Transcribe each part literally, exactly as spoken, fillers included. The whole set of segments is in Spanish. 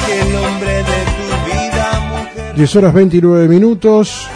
el hombre de tu vida, mujer. diez horas veintinueve minutos.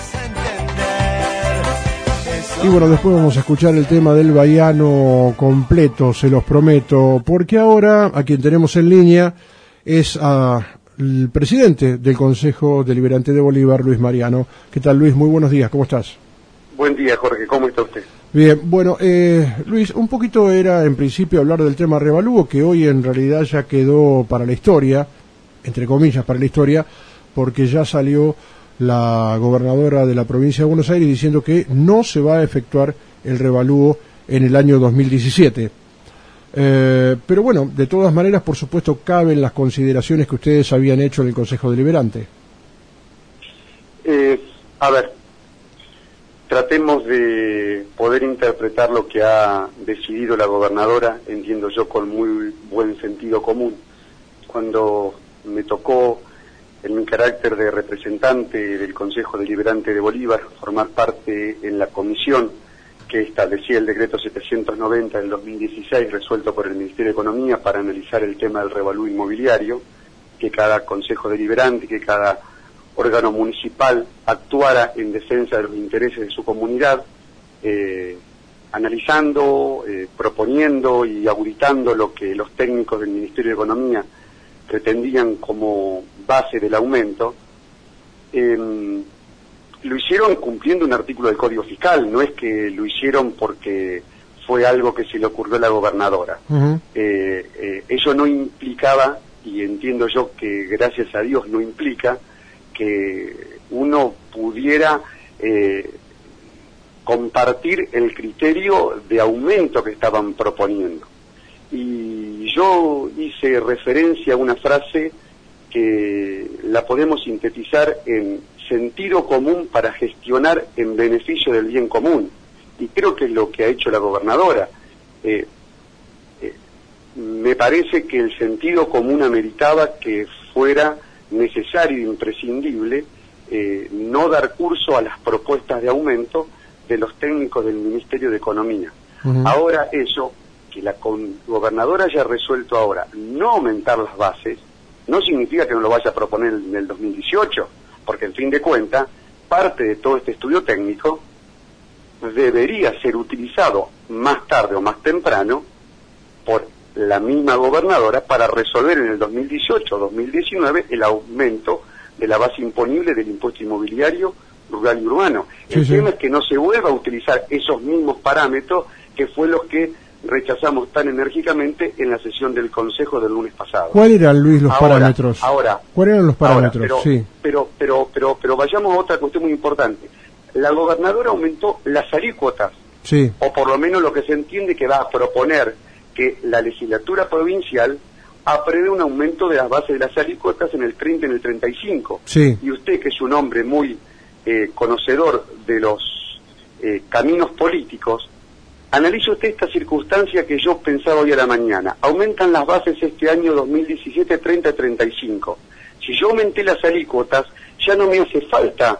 Y bueno, después vamos a escuchar el tema del Bahiano completo, se los prometo, porque ahora a quien tenemos en línea es a el presidente del Consejo Deliberante de Bolívar, Luis Mariano. ¿Qué tal, Luis? Muy buenos días, ¿cómo estás? Buen día, Jorge, ¿cómo está usted? Bien, bueno, eh, Luis, un poquito era en principio hablar del tema revalúo, que hoy en realidad ya quedó para la historia, entre comillas para la historia, porque ya salió la gobernadora de la provincia de Buenos Aires diciendo que no se va a efectuar el revalúo en el año dos mil diecisiete. Eh, pero bueno, de todas maneras, por supuesto, caben las consideraciones que ustedes habían hecho en el Consejo Deliberante. Eh, a ver, tratemos de poder interpretar lo que ha decidido la gobernadora, entiendo yo, con muy buen sentido común. Cuando me tocó, en mi carácter de representante del Consejo Deliberante de Bolívar, formar parte en la comisión que establecía el decreto setecientos noventa del dos mil dieciséis, resuelto por el Ministerio de Economía, para analizar el tema del revalúo inmobiliario, que cada Consejo Deliberante, que cada órgano municipal actuara en defensa de los intereses de su comunidad, eh, analizando, eh, proponiendo y auditando lo que los técnicos del Ministerio de Economía pretendían como base del aumento. eh, Lo hicieron cumpliendo un artículo del Código Fiscal, no es que lo hicieron porque fue algo que se le ocurrió a la gobernadora. Uh-huh. eh, eh, eso no implicaba, y entiendo yo que gracias a Dios no implica, que uno pudiera eh, compartir el criterio de aumento que estaban proponiendo. Y yo hice referencia a una frase que la podemos sintetizar en sentido común para gestionar en beneficio del bien común, y creo que es lo que ha hecho la gobernadora. Eh, eh, me parece que el sentido común ameritaba que fuera necesario e imprescindible eh, no dar curso a las propuestas de aumento de los técnicos del Ministerio de Economía. Uh-huh. Ahora eso, que la gobernadora haya resuelto ahora no aumentar las bases, no significa que no lo vaya a proponer en el dos mil dieciocho, porque en fin de cuentas, parte de todo este estudio técnico debería ser utilizado más tarde o más temprano por la misma gobernadora para resolver en el dos mil dieciocho o dos mil diecinueve el aumento de la base imponible del impuesto inmobiliario rural y urbano. Sí, el sí. tema es que no se vuelva a utilizar esos mismos parámetros que fue los que rechazamos tan enérgicamente en la sesión del Consejo del lunes pasado. ¿Cuáles eran, Luis, los ahora, parámetros? Ahora, ¿Cuáles eran los parámetros? Ahora, pero, sí. pero, pero, pero, pero vayamos a otra cuestión muy importante. La gobernadora aumentó las alícuotas, sí. o por lo menos lo que se entiende que va a proponer que la legislatura provincial apruebe un aumento de las bases de las alícuotas en el treinta y en el treinta y cinco. Sí. Y usted, que es un hombre muy eh, conocedor de los eh, caminos políticos, analice usted esta circunstancia que yo pensaba hoy a la mañana. Aumentan las bases este año dos mil diecisiete treinta a treinta y cinco. Si yo aumenté las alícuotas, ya no me hace falta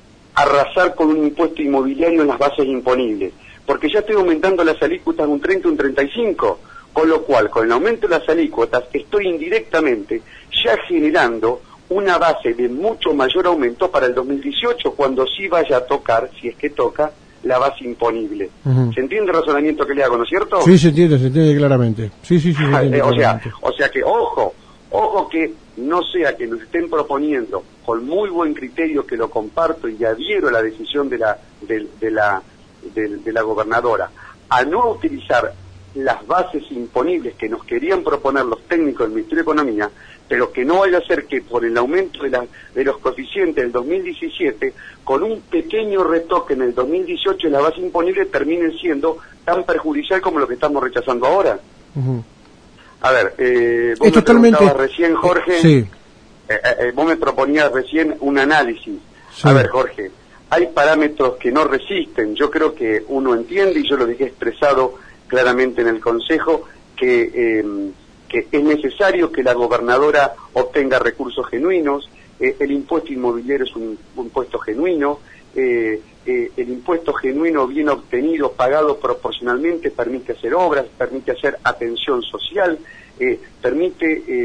arrasar con un impuesto inmobiliario en las bases imponibles, porque ya estoy aumentando las alícuotas un treinta, un treinta y cinco, con lo cual, con el aumento de las alícuotas, estoy indirectamente ya generando una base de mucho mayor aumento para el dos mil dieciocho, cuando sí vaya a tocar, si es que toca, la base imponible. Uh-huh. ¿Se entiende el razonamiento que le hago, no es cierto? Sí, se entiende, se entiende claramente. Sí, sí, sí, se entiende o sea, claramente. O sea que, ojo, ojo que no sea que nos estén proponiendo, con muy buen criterio, que lo comparto y adhiero a la decisión de la, de, de la, de, de la gobernadora, a no utilizar las bases imponibles que nos querían proponer los técnicos del Ministerio de Economía, pero que no vaya a ser que por el aumento de, la, de los coeficientes del dos mil diecisiete, con un pequeño retoque en el dos mil dieciocho, la base imponible termine siendo tan perjudicial como lo que estamos rechazando ahora. Uh-huh. A ver, eh, vos es me totalmente... preguntabas recién, Jorge, sí. eh, eh, vos me proponías recién un análisis. Sí. A ver, Jorge, hay parámetros que no resisten. Yo creo que uno entiende, y yo lo dije expresado claramente en el Consejo, que, eh, que es necesario que la gobernadora obtenga recursos genuinos. Eh, el impuesto inmobiliario es un, un impuesto genuino. Eh, eh, el impuesto genuino bien obtenido, pagado proporcionalmente, permite hacer obras, permite hacer atención social, eh, permite eh,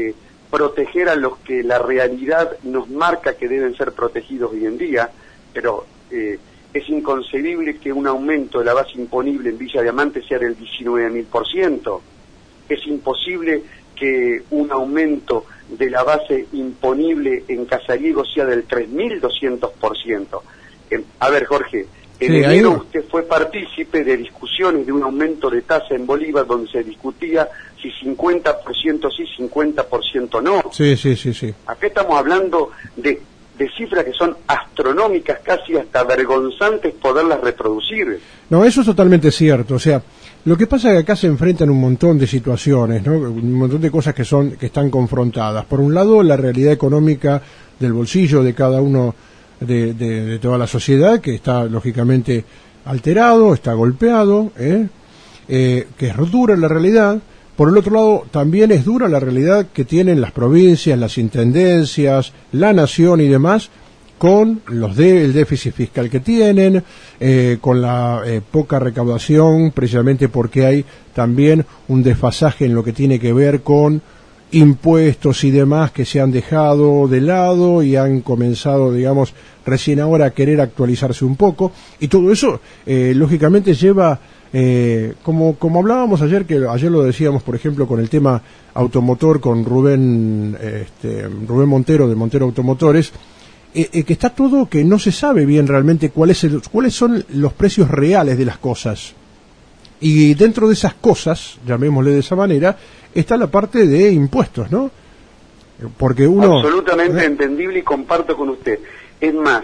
proteger a los que la realidad nos marca que deben ser protegidos hoy en día, pero eh, es inconcebible que un aumento de la base imponible en Villa Diamante sea del diecinueve mil por ciento. Es imposible que un aumento de la base imponible en Casariego sea del tres mil doscientos por ciento. Eh, a ver, Jorge, en sí, enero ahí... usted fue partícipe de discusiones de un aumento de tasa en Bolívar donde se discutía si cincuenta por ciento sí, cincuenta por ciento no. Sí, sí, sí, sí. Acá estamos hablando de, de cifras que son astronómicas, casi hasta vergonzantes poderlas reproducir. No, eso es totalmente cierto. O sea, lo que pasa es que acá se enfrentan un montón de situaciones, ¿no? Un montón de cosas que son que están confrontadas. Por un lado, la realidad económica del bolsillo de cada uno de, de, de toda la sociedad, que está lógicamente alterado, está golpeado, ¿eh? Eh, que es dura la realidad. Por el otro lado, también es dura la realidad que tienen las provincias, las intendencias, la nación y demás, con los de, el déficit fiscal que tienen, eh, con la eh, poca recaudación, precisamente porque hay también un desfasaje en lo que tiene que ver con impuestos y demás que se han dejado de lado y han comenzado, digamos, recién ahora a querer actualizarse un poco. Y todo eso, eh, lógicamente, lleva... Eh, como como hablábamos ayer, que ayer lo decíamos, por ejemplo, con el tema automotor con Rubén este, Rubén Montero de Montero Automotores, eh, eh, que está todo que no se sabe bien realmente cuál es el, cuáles son los precios reales de las cosas, y dentro de esas cosas, llamémosle de esa manera, está la parte de impuestos, ¿no? Porque uno... Absolutamente ¿eh? entendible y comparto con usted. Es más,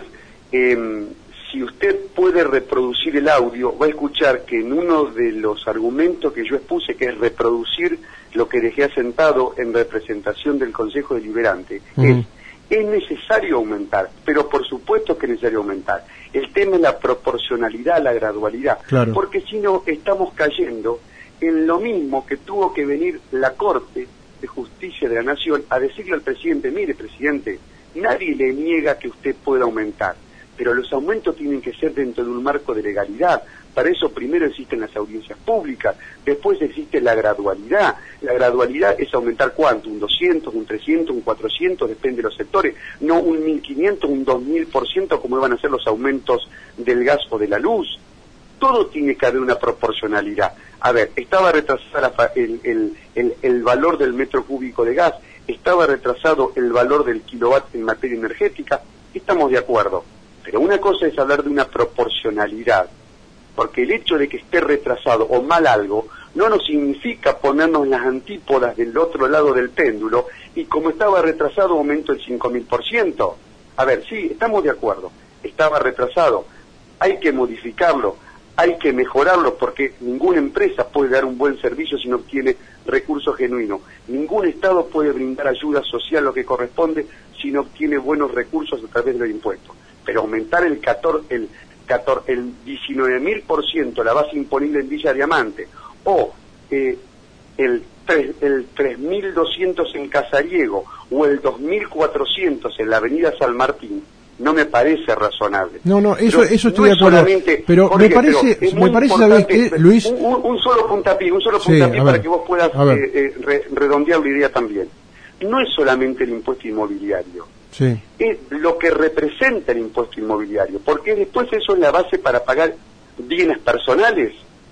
eh, si usted puede reproducir el audio, va a escuchar que en uno de los argumentos que yo expuse, que es reproducir lo que dejé asentado en representación del Consejo Deliberante, uh-huh. es, es necesario aumentar, pero por supuesto que es necesario aumentar. El tema es la proporcionalidad, la gradualidad, claro. Porque si no, estamos cayendo en lo mismo que tuvo que venir la Corte de Justicia de la Nación a decirle al presidente: mire, presidente, nadie le niega que usted pueda aumentar, pero los aumentos tienen que ser dentro de un marco de legalidad. Para eso primero existen las audiencias públicas, después existe la gradualidad. La gradualidad es aumentar ¿cuánto? Un doscientos, un trescientos, un cuatrocientos, depende de los sectores, no un mil quinientos, un dos mil por ciento como van a ser los aumentos del gas o de la luz. Todo tiene que haber una proporcionalidad. A ver, estaba retrasada el, el, el, el valor del metro cúbico de gas, estaba retrasado el valor del kilowatt en materia energética, estamos de acuerdo. Pero una cosa es hablar de una proporcionalidad, porque el hecho de que esté retrasado o mal algo no nos significa ponernos en las antípodas del otro lado del péndulo y como estaba retrasado aumento el cinco mil por ciento. A ver, sí, estamos de acuerdo, estaba retrasado, hay que modificarlo, hay que mejorarlo, porque ninguna empresa puede dar un buen servicio si no obtiene recursos genuinos, ningún Estado puede brindar ayuda social lo que corresponde si no obtiene buenos recursos a través de los impuestos. Pero aumentar el catorce, el catorce, el diecinueve mil por ciento la base imponible en Villa Diamante, o eh, el el tres mil doscientos en Casariego, o el dos mil cuatrocientos en la avenida San Martín, no me parece razonable. No, no, eso, pero eso estoy no de acuerdo. Pero Jorge, me parece, pero me parece, ¿sabes qué, Luis? Un, un solo puntapié, un solo Sí, puntapié para ver, que vos puedas eh, eh, re, redondear la idea también. No es solamente el impuesto inmobiliario. Sí. Es lo que representa el impuesto inmobiliario, porque después eso es la base para pagar bienes personales.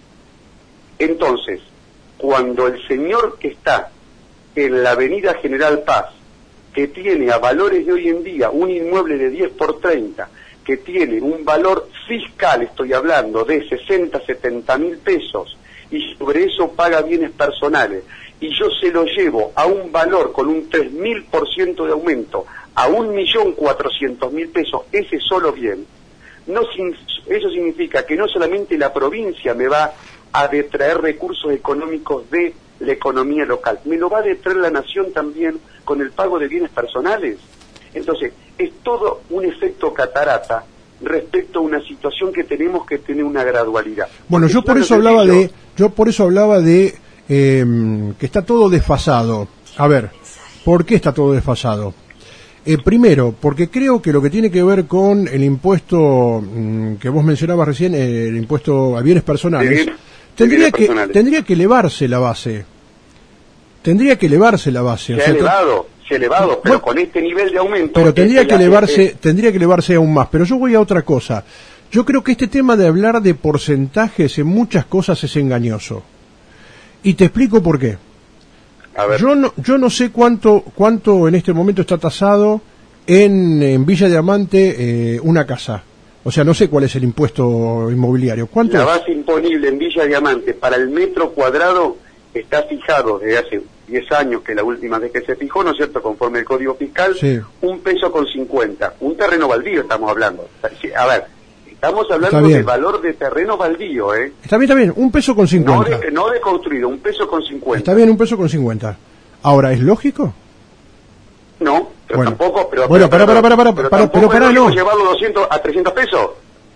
Entonces, cuando el señor que está en la avenida General Paz, que tiene a valores de hoy en día un inmueble de diez por treinta, que tiene un valor fiscal, estoy hablando, de sesenta, setenta mil pesos, y sobre eso paga bienes personales, y yo se lo llevo a un valor con un tres mil por ciento de aumento, a un millón cuatrocientos mil pesos, ese solo bien, no, eso significa que no solamente la provincia me va a detraer recursos económicos de la economía local, me lo va a detraer la nación también con el pago de bienes personales. Entonces, es todo un efecto catarata respecto a una situación que tenemos que tener una gradualidad. Bueno, yo por eso hablaba de, yo por eso hablaba de eh, que está todo desfasado. A ver, ¿por qué está todo desfasado? Eh, primero, porque creo que lo que tiene que ver con el impuesto mmm, que vos mencionabas recién, eh, el impuesto a bienes personales, bien, tendría que personales. tendría que elevarse la base. Tendría que elevarse la base. Se o sea, ha elevado, elevado, pero bueno, con este nivel de aumento... Pero tendría que elevarse, es, tendría que elevarse aún más. Pero yo voy a otra cosa. Yo creo que este tema de hablar de porcentajes en muchas cosas es engañoso. Y te explico por qué. A ver. Yo no, yo no sé cuánto, cuánto en este momento está tasado en, en Villa Diamante eh, una casa. O sea, no sé cuál es el impuesto inmobiliario. ¿Cuánto La es? base imponible en Villa Diamante para el metro cuadrado está fijado desde hace diez años, que la última vez que se fijó, ¿no es cierto?, conforme el Código Fiscal, sí. un peso con cincuenta. Un terreno baldío estamos hablando. A ver, estamos hablando de valor de terreno baldío, ¿eh? Está bien, está bien, un peso con cincuenta. No de, no de construido, un peso con cincuenta. Está bien, un peso con cincuenta. Ahora, ¿es lógico? No, pero bueno. tampoco... Pero, bueno, pero, para, para, para, para, pero, para, pero para, es no. llevarlo doscientos a trescientos pesos.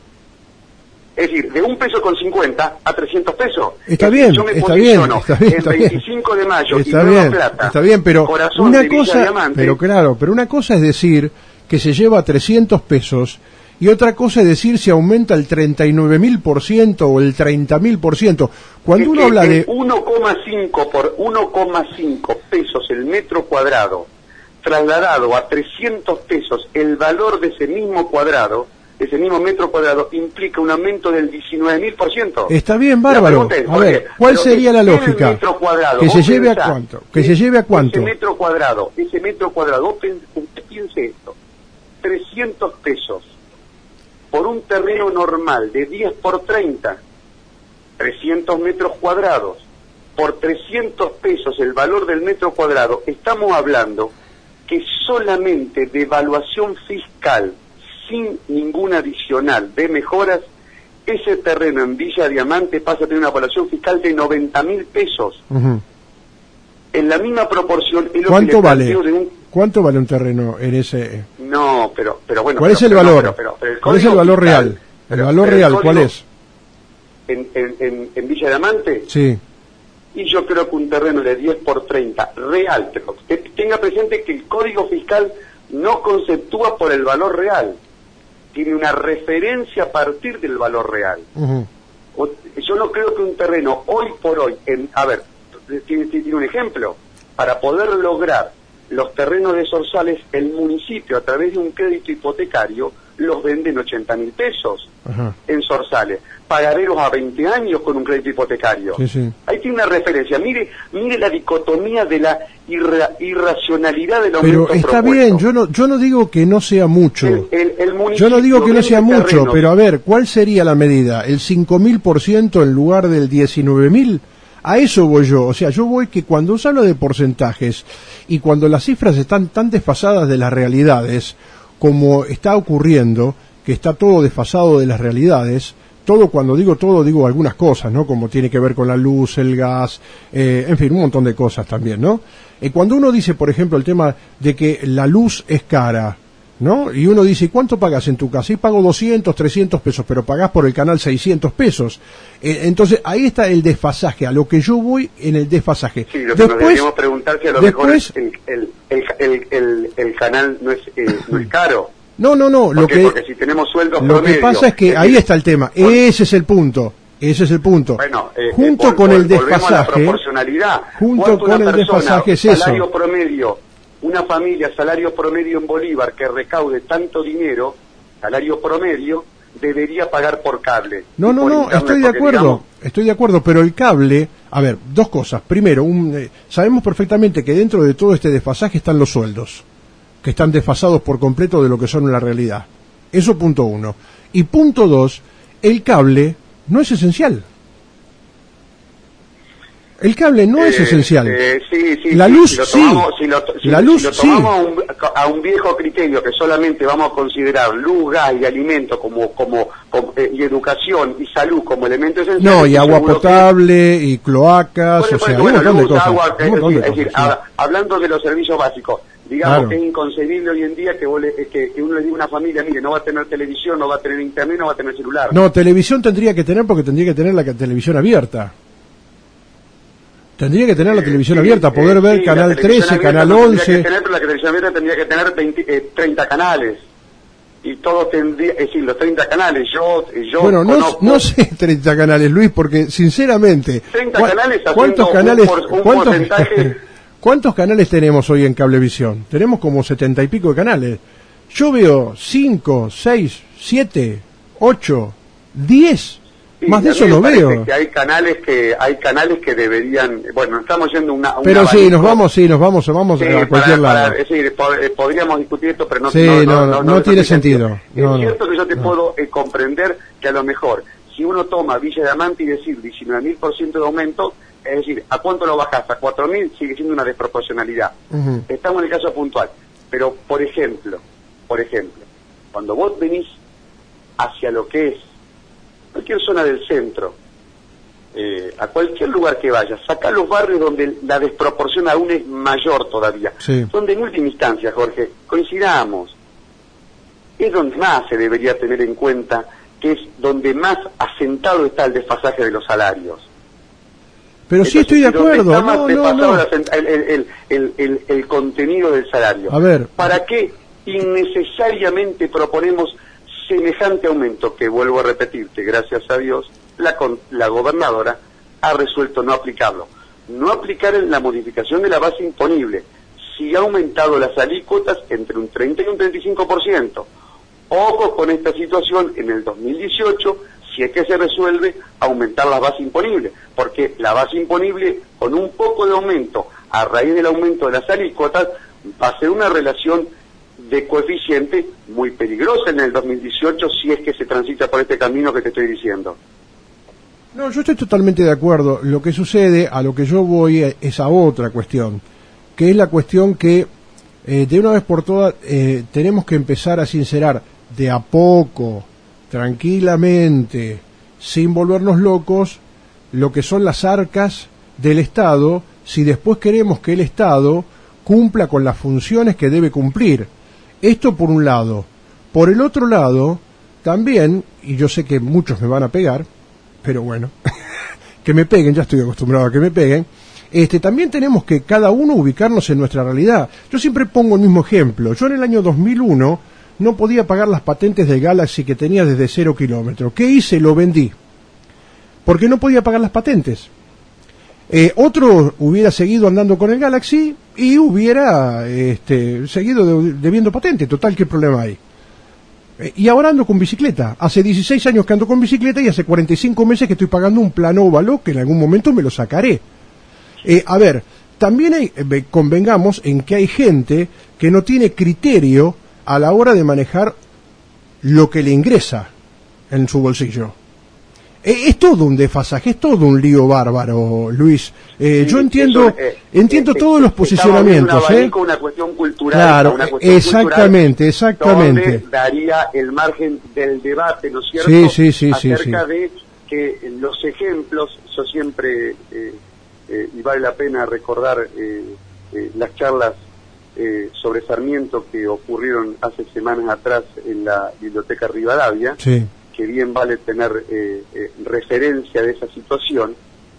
Es decir, de un peso con cincuenta a trescientos pesos. Está bien, yo me está bien, está bien, está en veinticinco de mayo está y bien, Nueva Plata, está bien, pero una cosa, Diamante, pero claro, pero una cosa es decir que se lleva trescientos pesos y otra cosa es decir si aumenta el treinta y nueve mil por ciento o el treinta mil por ciento. Cuando uno habla de uno coma cinco por uno coma cinco pesos el metro cuadrado, trasladado a trescientos pesos el valor de ese mismo cuadrado, ese mismo metro cuadrado, implica un aumento del diecinueve mil por ciento. Está bien, bárbaro. Es, a ver, ¿cuál sería la lógica? Metro cuadrado, que se lleve pensás, a cuánto, que se lleve a cuánto. Ese metro cuadrado, ese metro cuadrado, usted piense esto, trescientos pesos por un terreno normal de diez por treinta, trescientos metros cuadrados, por trescientos pesos el valor del metro cuadrado, estamos hablando que solamente de evaluación fiscal, sin ningún adicional de mejoras, ese terreno en Villa Diamante pasa a tener una evaluación fiscal de noventa mil pesos. Uh-huh. En la misma proporción es lo ¿Cuánto que le vale? de un... ¿Cuánto vale un terreno en ese? No, pero pero bueno. ¿Cuál pero, es el pero, valor? No, pero, pero, pero el ¿Cuál es el valor fiscal, real? Pero, el valor pero real, el ¿cuál es? En, en, en, en Villa Diamante. Sí. Y yo creo que un terreno de diez por treinta, real, pero que tenga presente que el Código Fiscal no conceptúa por el valor real, tiene una referencia a partir del valor real. Uh-huh. O, yo no creo que un terreno hoy por hoy, en, a ver, tiene, tiene un ejemplo, para poder lograr los terrenos de Zorzales, el municipio a través de un crédito hipotecario los vende en ochenta mil pesos. Ajá. En Zorzales, pagareros a veinte años con un crédito hipotecario. Sí, sí. Ahí tiene una referencia. Mire, mire la dicotomía de la irra irracionalidad del aumento Pero está propuesto. bien, yo no yo no digo que no sea mucho. El, el, el yo no digo que no sea mucho, terrenos. pero a ver, ¿cuál sería la medida? ¿El cinco mil por ciento en lugar del diecinueve mil? A eso voy yo, o sea, yo voy que cuando se habla de porcentajes y cuando las cifras están tan desfasadas de las realidades, como está ocurriendo, que está todo desfasado de las realidades, todo, cuando digo todo, digo algunas cosas, ¿no? Como tiene que ver con la luz, el gas, eh, en fin, un montón de cosas también, ¿no? Eh, cuando uno dice, por ejemplo, el tema de que la luz es cara, ¿no? Y uno dice, ¿cuánto pagas en tu casa? Y pago doscientos, trescientos pesos, pero pagás por el canal seiscientos pesos. Eh, entonces, ahí está el desfasaje, a lo que yo voy en el desfasaje. Sí, lo que después, nos deberíamos preguntar si a lo después, mejor el, el, el, el, el canal no es, eh, no es caro. No, no, no. Lo que, porque si tenemos sueldos lo promedio, que pasa es que es ahí está el tema. Por, ese es el punto. Ese es el punto. Bueno, eh, junto eh, con vol, el desfasaje. A la proporcionalidad. Junto con el desfasaje es eso. Salario promedio, una familia, salario promedio en Bolívar que recaude tanto dinero, salario promedio, debería pagar por cable. No, no, no, estoy de acuerdo. Digamos, estoy de acuerdo, pero el cable, a ver, dos cosas. Primero, un, eh, sabemos perfectamente que dentro de todo este desfasaje están los sueldos, que están desfasados por completo de lo que son la realidad. Eso punto uno. Y punto dos, el cable no es esencial. El cable no eh, es esencial. Eh, sí, sí, la sí, luz si lo sí. Tomamos, si lo, si, la luz si lo tomamos sí. a, un, a un viejo criterio que solamente vamos a considerar luz, gas y alimento como, como, como eh, y educación y salud como elementos esenciales. No, y agua potable que... y cloacas, bueno, o sea, bueno, un montón luz, de cosas. Agua, un montón es, de es decir, cosas, a, sí. hablando de los servicios básicos, digamos claro. que es inconcebible hoy en día que, vos le, que, que uno le diga a una familia, mire, no va a tener televisión, no va a tener internet, no va a tener celular. No, televisión tendría que tener porque tendría que tener la televisión abierta. Tendría que tener la televisión eh, abierta, poder eh, ver sí, Canal trece, Canal once. Tendría que tener, pero la televisión abierta tendría que tener veinte, eh, treinta canales. Y todo tendría, es decir, los treinta canales. Yo, yo bueno, no, conozco, no sé treinta canales, Luis, porque sinceramente. treinta canales ¿cuántos canales? Un, un ¿cuántos, porcentaje. ¿Cuántos canales tenemos hoy en Cablevisión? Tenemos como setenta y pico de canales. Yo veo cinco, seis, siete, ocho, diez. Sí, más de eso no veo. Que hay canales que hay canales que deberían, bueno, estamos yendo una, una pero abanico. sí, nos vamos, sí, nos vamos, vamos sí, a cualquier para, lado. Para, es decir, pod, podríamos discutir esto, pero no, sí, no, no, no, no, no, no tiene sentido. sentido. No, es cierto no, que yo te no. puedo eh, comprender que a lo mejor si uno toma Villa Diamante y decir diecinueve mil por ciento de aumento, es decir, ¿a cuánto lo bajas? A cuatro mil sigue siendo una desproporcionalidad. Uh-huh. Estamos en el caso puntual. Pero, por ejemplo, por ejemplo, cuando vos venís hacia lo que es cualquier zona del centro, eh, a cualquier lugar que vayas, saca los barrios donde la desproporción aún es mayor todavía. Sí. Donde en última instancia, Jorge, coincidamos, es donde más se debería tener en cuenta que es donde más asentado está el desfasaje de los salarios. Pero Entonces, sí estoy de acuerdo, está más no, no, no. El, el, el, el, el contenido del salario. A ver. ¿Para qué innecesariamente proponemos semejante aumento? Que vuelvo a repetirte, gracias a Dios, la, la gobernadora ha resuelto no aplicarlo. No aplicar en la modificación de la base imponible. Sí ha aumentado las alícuotas entre un treinta y un treinta y cinco por ciento. Ojo con esta situación en el dos mil dieciocho, si es que se resuelve aumentar la base imponible, porque la base imponible con un poco de aumento a raíz del aumento de las alícuotas va a ser una relación de coeficiente muy peligrosa en el dos mil dieciocho si es que se transita por este camino que te estoy diciendo. No, yo estoy totalmente de acuerdo. Lo que sucede, a lo que yo voy, es a otra cuestión, que es la cuestión que eh, de una vez por todas eh, tenemos que empezar a sincerar de a poco, tranquilamente, sin volvernos locos, lo que son las arcas del Estado, si después queremos que el Estado cumpla con las funciones que debe cumplir. Esto por un lado. Por el otro lado, también, y yo sé que muchos me van a pegar, pero bueno, que me peguen, ya estoy acostumbrado a que me peguen, este, también tenemos que cada uno ubicarnos en nuestra realidad. Yo siempre pongo el mismo ejemplo. Yo en el año dos mil uno no podía pagar las patentes del Galaxy que tenía desde cero kilómetros. ¿Qué hice? Lo vendí. Porque no podía pagar las patentes. Eh, otro hubiera seguido andando con el Galaxy y hubiera este, seguido de, debiendo patente. Total, ¿qué problema hay? Eh, y ahora ando con bicicleta. Hace dieciséis años que ando con bicicleta y hace cuarenta y cinco meses que estoy pagando un plan óvalo que en algún momento me lo sacaré. Eh, a ver, también hay, eh, convengamos en que hay gente que no tiene criterio a la hora de manejar lo que le ingresa en su bolsillo. Eh, es todo un desfasaje, es todo un lío bárbaro, Luis. Eh, sí, yo entiendo eso, eh, entiendo eh, todos los posicionamientos. Una, ¿eh? una cuestión cultural. Claro, una cuestión exactamente, cultural exactamente. Donde daría el margen del debate, ¿no es cierto? Sí, sí, sí, acerca sí, sí. de que los ejemplos, yo siempre, eh, eh, y vale la pena recordar eh, eh, las charlas Eh, sobre Sarmiento que ocurrieron hace semanas atrás en la Biblioteca Rivadavia, sí. que bien vale tener eh, eh, referencia de esa situación.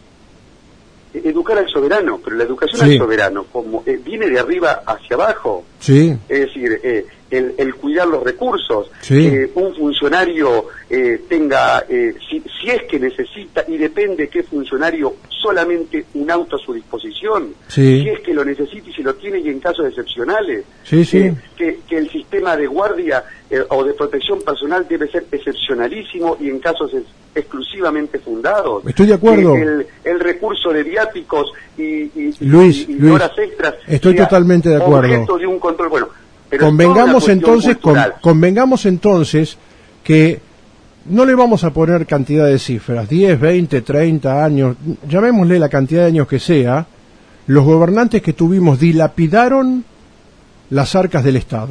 Eh, educar al soberano, pero la educación sí. al soberano como eh, viene de arriba hacia abajo, sí. es decir, eh, el, el cuidar los recursos, sí. que un funcionario eh, tenga, eh, si, si es que necesita, y depende qué funcionario, solamente un auto a su disposición, sí. si es que lo necesita y si lo tiene y en casos excepcionales, sí, sí. Eh, que, que el sistema de guardia eh, o de protección personal debe ser excepcionalísimo y en casos es, exclusivamente fundados. Estoy de acuerdo. Eh, el, el recurso de viáticos y, y, Luis, y, y Luis, horas extras. estoy totalmente de acuerdo. Objeto de un control, bueno. Pero convengamos entonces con, convengamos entonces que no le vamos a poner cantidad de cifras, diez, veinte, treinta años, llamémosle la cantidad de años que sea, los gobernantes que tuvimos dilapidaron las arcas del Estado.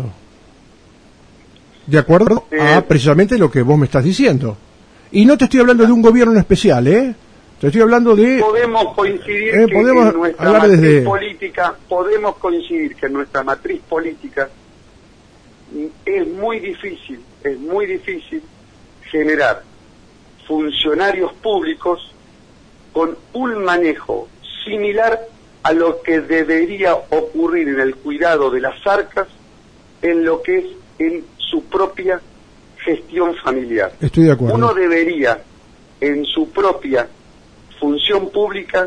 De acuerdo eh, a precisamente lo que vos me estás diciendo. Y no te estoy hablando de un gobierno especial, ¿eh? Te estoy hablando de... Podemos coincidir eh, que podemos en nuestra hablar matriz desde... política, podemos coincidir que en nuestra matriz política es muy difícil, es muy difícil generar funcionarios públicos con un manejo similar a lo que debería ocurrir en el cuidado de las arcas en lo que es en su propia gestión familiar. Estoy de acuerdo. Uno debería en su propia función pública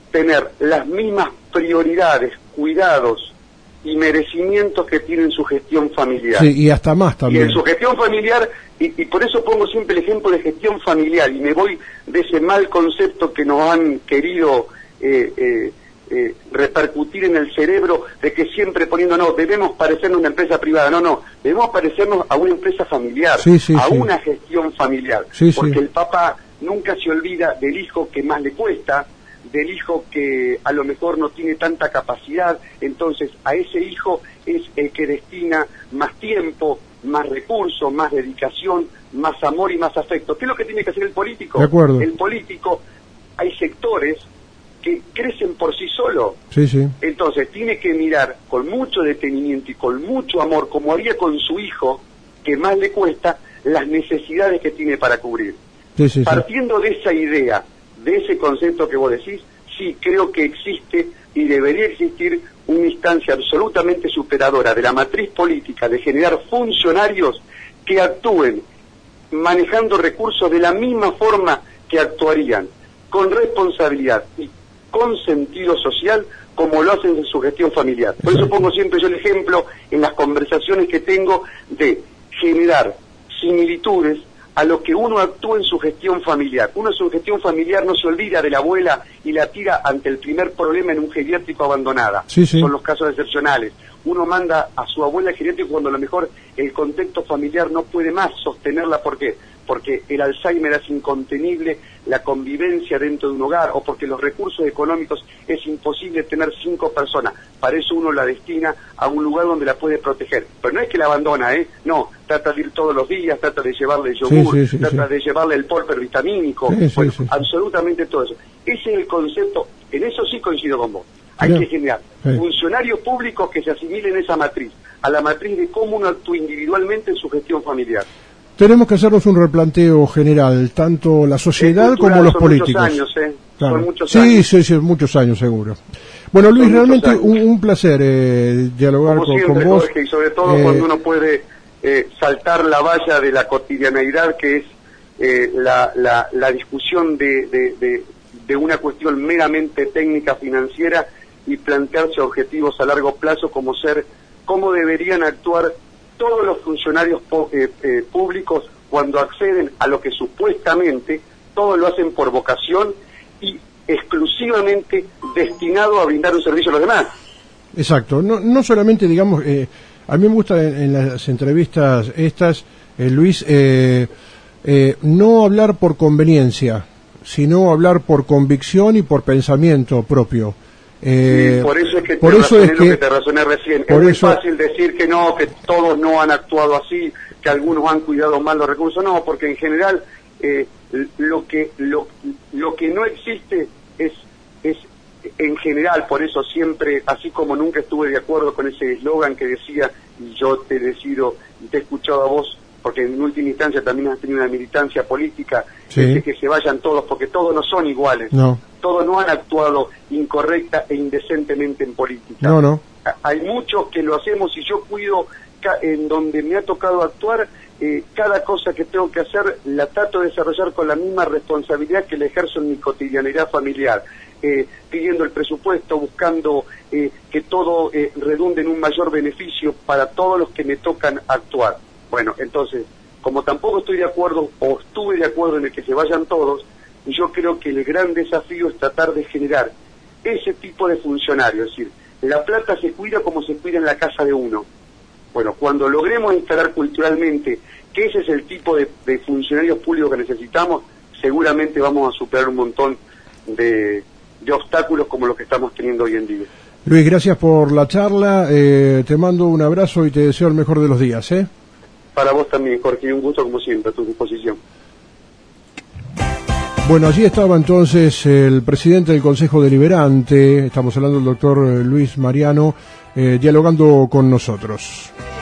tener las mismas prioridades, cuidados y merecimientos que tiene en su gestión familiar. Sí, y hasta más también. Y en su gestión familiar, y, y por eso pongo siempre el ejemplo de gestión familiar, y me voy de ese mal concepto que nos han querido eh, eh, eh, repercutir en el cerebro, de que siempre poniendo, no, debemos parecernos a una empresa privada, no, no, debemos parecernos a una empresa familiar, sí, sí, a sí. una gestión familiar, sí, porque sí. el papá nunca se olvida del hijo que más le cuesta, del hijo que a lo mejor no tiene tanta capacidad, entonces a ese hijo es el que destina más tiempo, más recursos, más dedicación, más amor y más afecto. ¿Qué es lo que tiene que hacer el político? De acuerdo. El político, hay sectores que crecen por sí solo. Sí, sí. Entonces tiene que mirar con mucho detenimiento y con mucho amor, como haría con su hijo, que más le cuesta, las necesidades que tiene para cubrir. Sí, sí, Partiendo sí. de esa idea, de ese concepto que vos decís, sí, creo que existe y debería existir una instancia absolutamente superadora de la matriz política de generar funcionarios que actúen manejando recursos de la misma forma que actuarían, con responsabilidad y con sentido social, como lo hacen en su gestión familiar. Por eso pongo siempre yo el ejemplo en las conversaciones que tengo de generar similitudes a lo que uno actúa en su gestión familiar. Uno en su gestión familiar no se olvida de la abuela y la tira ante el primer problema en un geriátrico abandonada. Sí, sí. Son los casos excepcionales. Uno manda a su abuela al geriátrico cuando a lo mejor el contexto familiar no puede más sostenerla. ¿Por qué? Porque el Alzheimer es incontenible, la convivencia dentro de un hogar, o porque los recursos económicos es imposible tener cinco personas. Para eso uno la destina a un lugar donde la puede proteger. Pero no es que la abandona, ¿eh? No, trata de ir todos los días, trata de llevarle el yogur, sí, sí, sí, trata sí. de llevarle el polper vitamínico, Sí, sí, bueno, sí, sí. absolutamente todo eso. Ese es el concepto, en eso sí coincido con vos. Hay Bien. que generar Sí. funcionarios públicos que se asimilen a esa matriz, a la matriz de cómo uno actúa individualmente en su gestión familiar. Tenemos que hacernos un replanteo general, tanto la sociedad Es como cultural, los son políticos. Muchos años, ¿eh? Claro. Son muchos sí, años. sí, sí, muchos años seguro. Bueno, Luis, Son realmente muchos años. un, un placer eh, dialogar Como con, siempre, con vos. Jorge, y sobre todo Eh, cuando uno puede eh, saltar la valla de la cotidianeidad, que es eh, la, la, la discusión de, de, de, de una cuestión meramente técnica financiera y plantearse objetivos a largo plazo, como ser cómo deberían actuar todos los funcionarios po- eh, eh, públicos cuando acceden a lo que supuestamente todos lo hacen por vocación y exclusivamente destinado a brindar un servicio a los demás. Exacto, no, no solamente, digamos, eh, a mí me gusta en, en las entrevistas estas, eh, Luis, eh, eh, no hablar por conveniencia, sino hablar por convicción y por pensamiento propio. Eh, Y por eso es que te por eso razoné es lo que- que te razoné recién. por Es muy eso- fácil decir que no, que todos no han actuado así, que algunos han cuidado mal los recursos. No, porque en general eh, lo que lo, lo que no existe es es en general, por eso siempre, así como nunca estuve de acuerdo con ese eslogan que decía yo te decido y te he escuchado a vos, porque en última instancia también has tenido una militancia política, Sí. es de que se vayan todos, porque todos no son iguales. No, Todos no han actuado incorrecta e indecentemente en política. no, no. A- Hay muchos que lo hacemos y yo cuido ca- en donde me ha tocado actuar, eh, cada cosa que tengo que hacer la trato de desarrollar con la misma responsabilidad que la ejerzo en mi cotidianidad familiar, eh, pidiendo el presupuesto, buscando eh, que todo eh, redunde en un mayor beneficio para todos los que me tocan actuar. Bueno, entonces, como tampoco estoy de acuerdo o estuve de acuerdo en el que se vayan todos, yo creo que el gran desafío es tratar de generar ese tipo de funcionario, es decir, la plata se cuida como se cuida en la casa de uno. Bueno, cuando logremos instalar culturalmente que ese es el tipo de, de funcionarios públicos que necesitamos, seguramente vamos a superar un montón de, de obstáculos como los que estamos teniendo hoy en día. Luis, gracias por la charla, eh, te mando un abrazo y te deseo el mejor de los días, ¿eh? Para vos también, Jorge, y un gusto como siempre a tu disposición. Bueno, allí estaba entonces el presidente del Consejo Deliberante, estamos hablando del doctor Luis Mariano, eh, dialogando con nosotros.